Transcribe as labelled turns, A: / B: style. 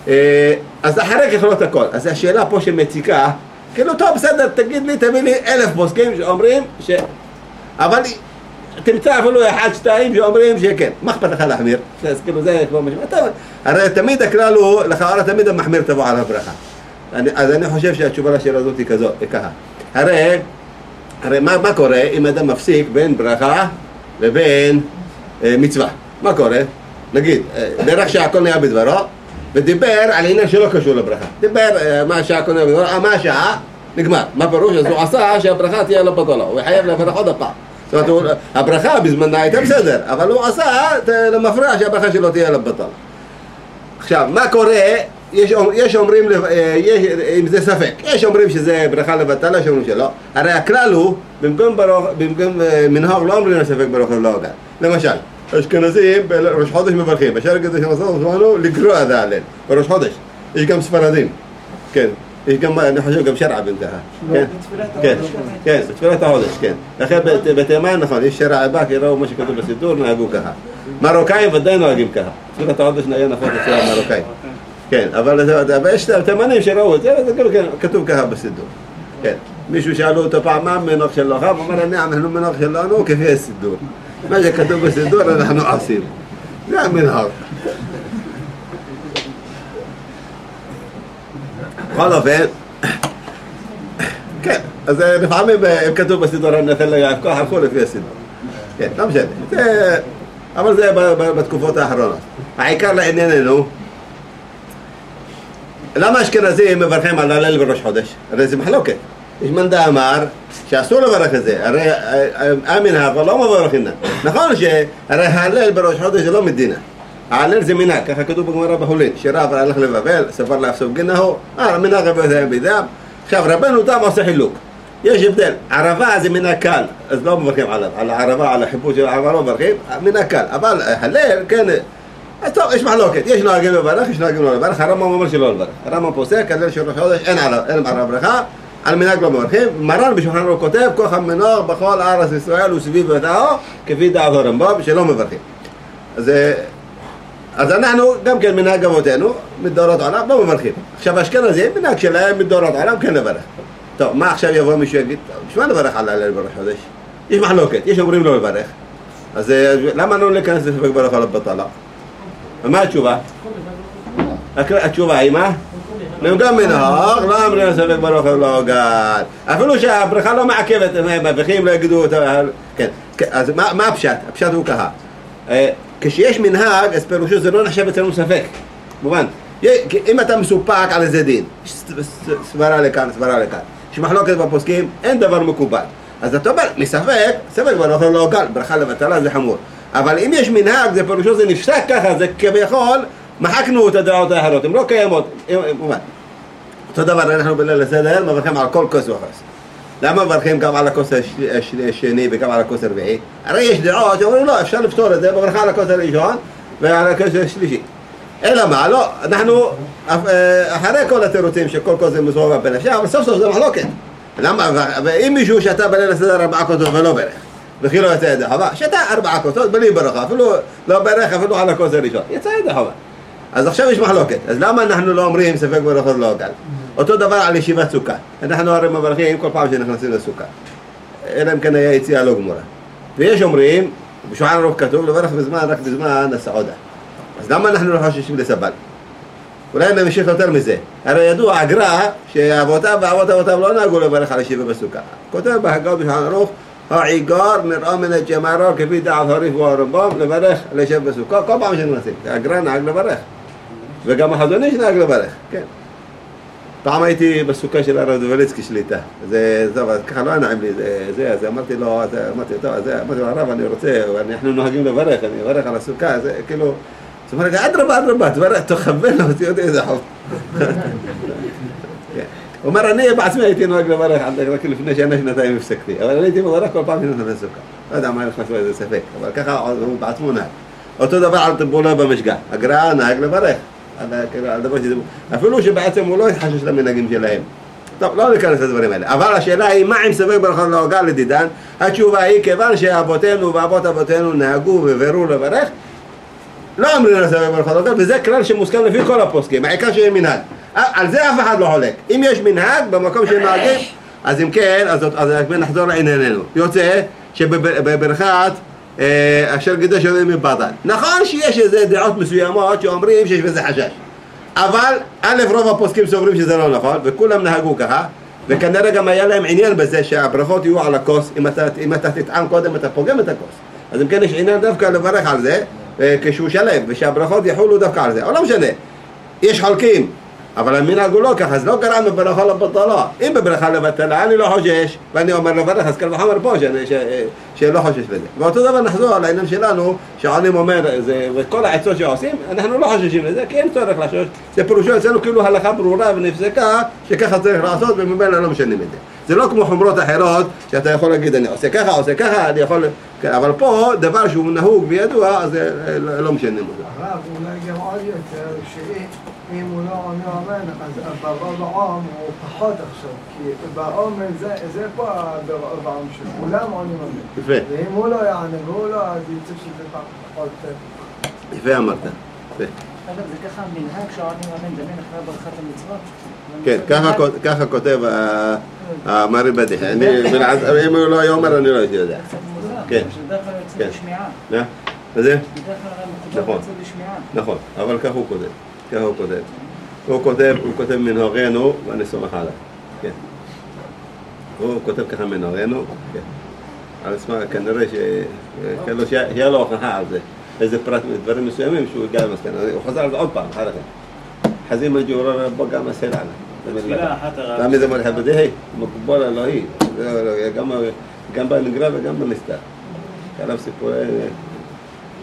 A: אז אחרי ככלות הכל. אז השאלה פה שמציקה, כאילו טוב בסדר, תגיד לי, תביא לי 1000 פוסקים שאומרים אבל תמצא אפילו 1, 2 שאומרים שכן, מה אכפת לך להחמיר? אז כאילו זה כמו משמע, הרי תמיד הכלל הוא, לכאורה תמיד המחמיר תבוא על הברכה. אז אני חושב שהתשובה לשאלה הזאת היא כזאת, ככה. הרי מה קורה אם אדם מפסיק בין ברכה לבין מצווה? מה קורה? נגיד, דרך שהכל נהיה בדברו, ודיבר על עניין שלא קשור לברכה. דיבר מה שהכל נהיה בדברו, מה השעה? נגמר. מה פירוש? אז הוא עשה שהברכה תהיה לא בטלה, הוא חייב לברך עוד הפעם. זאת אומרת, הברכה בזמנה הייתה בסדר, אבל הוא עשה למפריע שהברכה שלו תהיה לא בטלה. עכשיו, מה קורה? יש אומרים, אם זה ספק, יש אומרים שזה ברכה לבטלה, יש אומרים שלא. הרי הכלל הוא, במקום מנהוג לא אומרים ספק ברוך ולא הוגן. למשל, אשכנזים בראש חודש מברכים, בשאר הקדוש המסורת זמנו לקרוא את ההלל, בראש חודש. יש גם ספרדים, כן. יש גם, אני חושב, גם שרע בין ככה. כן, בתפילת החודש, כן. לכן בתימן, נכון, יש שרע הבא, כי ראו מה שכתוב בסידור, נהגו ככה. מרוקאים ודאי נוהגים ככה. בתפילת החודש נהיה נפות אצל המרוקאים. כן, אבל יש תימנים שראו את זה, וזה כתוב ככה בסידור. כן. מישהו שאלו אותו פעם, מה המנוח שלך? הוא אמר, אנחנו מנוח שלנו כפי הסידור. מה שכתוב בסידור אנחנו עושים. זה המנהג. בכל אופן, כן, אז לפעמים אם כתוב בסידור הנתן ליעד כוח הלכו לפי הסידור. כן, לא משנה. אבל זה בתקופות האחרונות. העיקר לענייננו, למה אשכנזים מברכים על הלל בראש חודש? הרי זה מחלוקת. יש מאן דאמר שאסור לברך את זה, הרי המנהג לא מברכים. נכון שהרי הלל בראש חודש זה לא מדינה. ההלל זה מנהג, ככה כתוב בגמרא בחולין, שרב הלך לבבל, ספר לאפסוף גנהו, מנהג רבי יהודה בידם. עכשיו רבנו תם עושה חילוק, יש הבדל, ערבה זה מנהג קל, אז לא מברכים עליו, על הערבה, על החיפוש של הערבה לא מברכים, מנהג קל, אבל הלל, כן, אז טוב, יש מחלוקת, יש נוהגים לברך, יש נוהגים לא לברך, הרמב"ם אומר שלא לברך, הרמב"ם פוסק, הלל של ראש חודש, אין עליו ברכה, על מנהג לא מברכים, מרן בשולחן ערוך כותב, כוח המנוח בכל ארץ ישראל וסביב ותאו, כפי דעת הרמב"ם, שלא מברכים. אז אנחנו גם כן מנהג אבותינו, מדורות עולם, לא מברכים. עכשיו אשכנזים, מנהג שלהם מדורות עולם, כן לברך. טוב, מה עכשיו יבוא מישהו יגיד, בשביל לברך על הלל בראש חודש? יש מחלוקת, יש אומרים לא לברך. אז למה לא להיכנס לספק ברוך על הבטלה? ומה התשובה? התשובה היא מה? גם מנהג, לא אומרים לספק ברוך לא הוגן. אפילו שהברכה לא מעכבת, הם מברכים, לא יגידו אותה. כן, אז מה הפשט? הפשט הוא ככה. כשיש מנהג, אז פירושו זה לא נחשב אצלנו ספק, מובן. אם אתה מסופק על איזה דין, יש סברה לכאן, סברה לכאן, יש מחלוקת בפוסקים, אין דבר מקובל. אז אתה אומר, מספק, ספק ברוך לא הוגן, ברכה לבטלה זה חמור. אבל אם יש מנהג, זה פירושו זה נפסק ככה, זה כביכול, מחקנו את הדעות האחרות, הן לא קיימות, מובן. אותו דבר, אנחנו בליל הסדר, מברכים על כל כוס וחס. למה מברכים גם על הכוס השני וגם על הכוס הרביעי? הרי יש דעות שאומרים לא, אפשר לפתור את זה בברכה על הכוס הראשון ועל הכוס השלישי. אלא מה? לא, אנחנו אחרי כל התירוצים שכל כוס זה מסובב בנפשה, אבל סוף סוף זה מחלוקת. למה? ואם מישהו שתה בליל הסדר 4 כוסות ולא ברך, וכי לא יצא ידי חובה, שתה 4 כוסות בלי ברכה, אפילו לא ברך, אפילו על הכוס הראשון, יצא ידי חובה. אז עכשיו יש מחלוקת, אז למה אנחנו לא אומרים ספק ברכה לא הוגן? אותו דבר על ישיבת סוכה. אנחנו הרי מברכים כל פעם שנכנסים לסוכה. אלא אם כן היה יציאה לא גמורה. ויש אומרים, בשולחן ערוך כתוב, לברך בזמן, רק בזמן הסעודה. אז למה אנחנו לא חוששים לסבל? אולי נמשיך יותר מזה. הרי ידוע, הגר"א, שאבותיו ואבות אבותיו לא נהגו לברך על ישיבה בסוכה. כותב בהגות בשולחן ערוך, העיקר נראה מן הג'מרה כפי דעת הריף והרמב"ם לברך על ישיבה בסוכה. כל פעם שנכנסים. הגר"א נהג לברך. וגם החזון איש נהג לברך. כן. פעם הייתי בסוכה של הרב דובליצקי שליטה, זה טוב, ככה לא נעים לי, אז אמרתי לו, אמרתי לו, הרב, אני רוצה, אנחנו נוהגים לברך, אני אברך על הסוכה, זה כאילו, זאת אומרת, אדרבה, תכוון אותי עוד איזה חוב. הוא אומר, אני בעצמי הייתי נוהג לברך, רק לפני שנתיים הפסקתי, אבל אני הייתי מברך כל פעם שנכנס לסוכה, לא יודע מה נכנס לו איזה ספק, אבל ככה הוא בעצמו נהג. אותו דבר על טיפולו במשגה, הגר"א נהג לברך. אפילו שבעצם הוא לא התחשש למנהגים שלהם. טוב, לא ניכנס לדברים האלה. אבל השאלה היא, מה עם ספק ברכה לא הוגן לדידן? התשובה היא, כיוון שאבותינו ואבות אבותינו נהגו וברו לברך, לא אומרים לסיים ברכות, וזה כלל שמוסכם לפי כל הפוסקים, העיקר שיהיה מנהג. על זה אף אחד לא חולק. אם יש מנהג במקום שהם נהגים, אז אם כן, אז נחזור לענייננו. יוצא שבברכת אשר קידש יודעים מבטל. נכון שיש איזה דעות מסוימות שאומרים שיש בזה חשש. אבל א' רוב הפוסקים סוברים שזה לא נכון, וכולם נהגו ככה, וכנראה גם היה להם עניין בזה שהברכות יהיו על הכוס, אם אתה תטעם קודם אתה פוגם את הכוס. אז אם כן יש עניין דווקא לברך על זה, כשהוא שלם, ושהברכות יחולו דווקא על זה. אבל לא משנה, יש חולקים, אבל המנהג הוא לא ככה, אז לא קראנו בברכה לבטלה. אם בברכה לבטלה, אני לא חושש, ואני אומר לברך, אז קל וחומר פה שלא חושש לזה. ואותו דבר נחזור על העניין שלנו, שעולים אומר, וכל העצות שעושים, אנחנו לא חוששים לזה, כי אין צורך לחשוש. זה פירושו אצלנו כאילו הלכה ברורה ונפסקה, שככה צריך לעשות, וממילא לא משנים את זה. זה לא כמו חומרות אחרות, שאתה יכול להגיד, אני עושה ככה, אני יכול... אבל פה, דבר שהוא נהוג וידוע, אז לא משנים אותו.
B: הרב, אולי גם עוד יותר, שאם הוא לא אומר, אז ברוב העם הוא פחות עכשיו, כי בעם זה פה בעם שכולם עונים אומר.
A: יפה.
B: ואם הוא לא יענה והוא לא, אז יצא שזה פחות...
A: יפה אמרת. יפה.
C: אגב, זה ככה מנהג שעונים אמן דמים אחרי ברכת המצוות?
A: כן, ככה כותב המרי בדיחה. אם הוא לא אומר, אני לא הייתי יודע.
C: זה קצת מוזר,
A: כן.
C: שבדרך כלל יוצא לשמיעה.
A: וזה?
C: בדרך כלל מקובל יוצא לשמיעה.
A: נכון, אבל ככה הוא כותב. הוא כותב מנהורנו, ואני סומך עליו. כן. הוא כותב ככה מנהורנו, כן. על עצמה, כנראה שיהיה לו הוכחה על זה. איזה פרט מדברים מסוימים שהוא הגיע למסקנה. הוא חזר על זה עוד פעם, אחר כך. חזים מג'ורר רבו גם מסל עליו.
C: תפילה אחת הרב.
A: תמיד זה מלכה בדהי, מקובל אלוהי. גם בנגרע וגם בנסתר. כלב סיפורי...